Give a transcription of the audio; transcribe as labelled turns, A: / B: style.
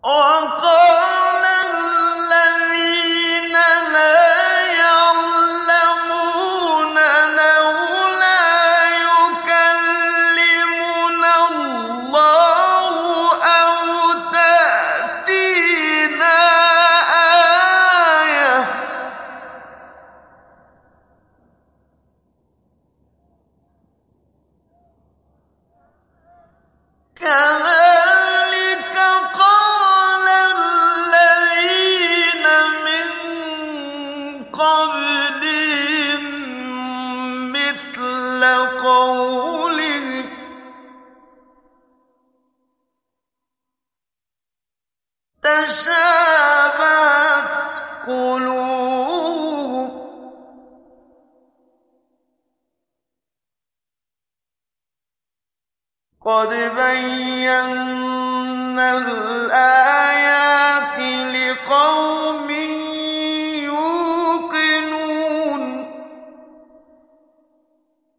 A: وقال الذين لا يعلمون لولا يكلمنا الله أو تأتينا آية كذلك قال الذين من قبلهم مثل قولهم تشابهت قلوبهم قد بينا الآيات لقوم